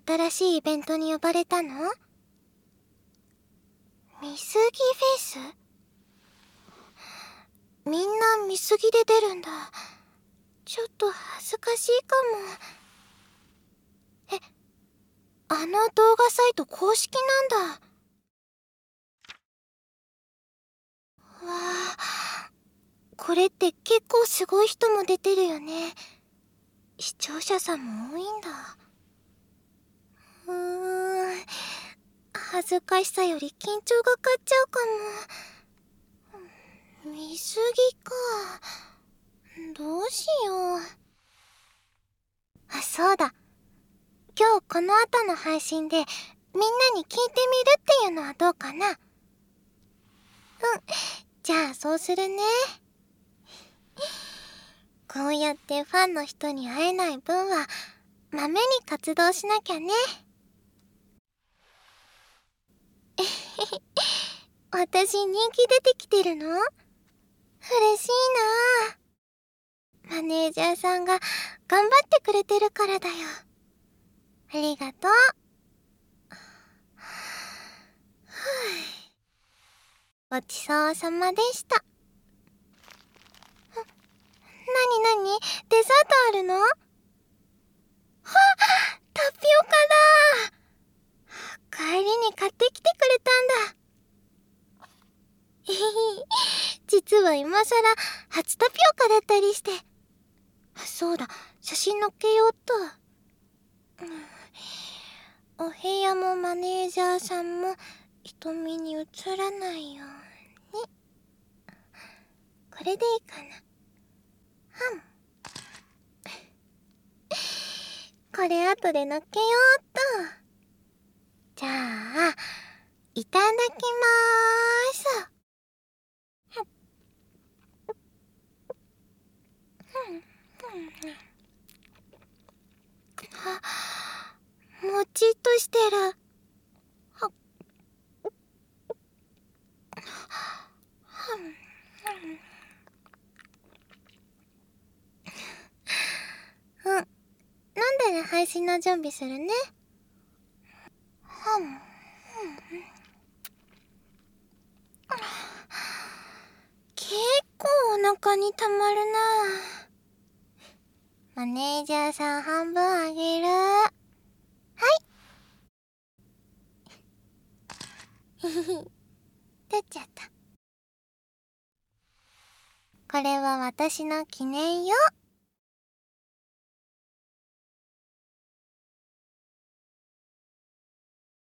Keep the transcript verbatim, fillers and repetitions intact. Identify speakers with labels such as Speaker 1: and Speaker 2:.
Speaker 1: 新しいイベントに呼ばれたの？見すぎフェイス？みんな見すぎで出るんだ。ちょっと恥ずかしいかも。え、あの動画サイト公式なんだ。わあ、これって結構すごい人も出てるよね。視聴者さんも多いんだ。うーん、恥ずかしさより緊張が勝っちゃうかも。見すぎか。どうしよう。あ、そうだ。今日この後の配信でみんなに聞いてみるっていうのはどうかな？うん、じゃあそうするね。こうやってファンの人に会えない分はまめに活動しなきゃね。私人気出てきてるの？嬉しいな。マネージャーさんが頑張ってくれてるからだよ。ありがとう。ごちそうさまでした。なになに？デザートあるの？はっ、タピオカだ。帰りに買ってきてくれたんだ。えへへ、実は今さら初タピオカだったりして。あ、そうだ、写真載っけようっと。うん、お部屋もマネージャーさんも人目に映らないように。これでいいかな。はん。これ後で乗っけようっと。じゃあ、いただきまーす。あ、もちっとしてる。はうん。飲んだら配信の準備するね。はん。結構お腹にたまるな。マネージャーさん半分あげる。はい。ひひひ。取っちゃった。これは私の記念よ。